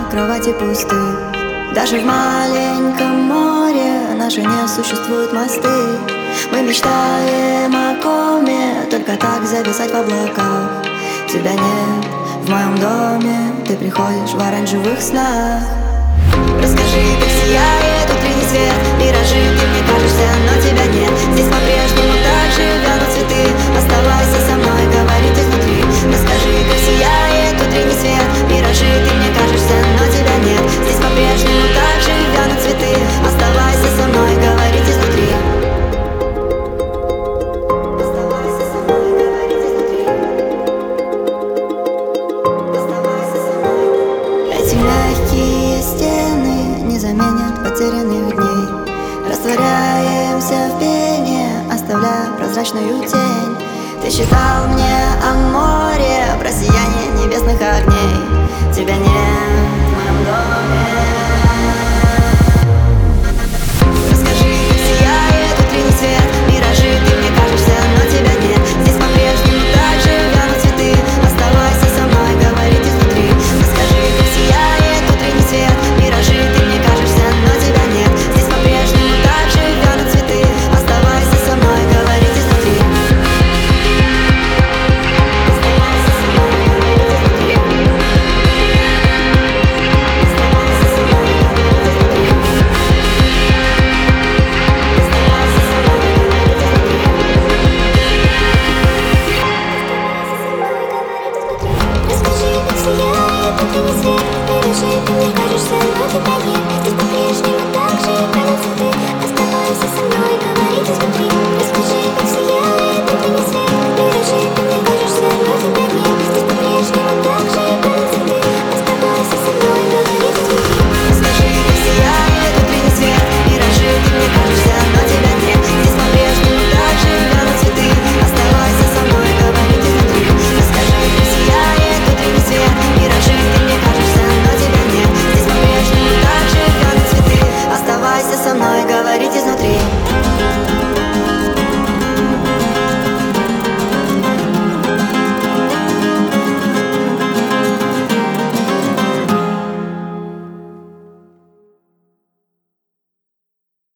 кровати пусты. Даже в маленьком море наши не существуют мосты. Мы мечтаем о коме, только так зависать в облаках. Тебя нет в моем доме, ты приходишь в оранжевых снах. Расскажи, как сияет утренний свет, миражи, ты мне кажешься, но тебя нет. Здесь по-прежнему так же вянут цветы. Оставайся со мной, говорит изнутри. Расскажи, как сияет утренний свет, миражи, ты мне кажешься, но тебя нет. Здесь по-прежнему так же вянут цветы. Оставайся со мной, говорит изнутри. Оставайся со мной, говорит изнутри. Оставайся со мной. Эти мягкие стены не заменят потерянных дней. Растворяемся в пене, оставляя прозрачную тень. Ты читал мне о море, про сияние небесных огней. Тебя нет в моем доме.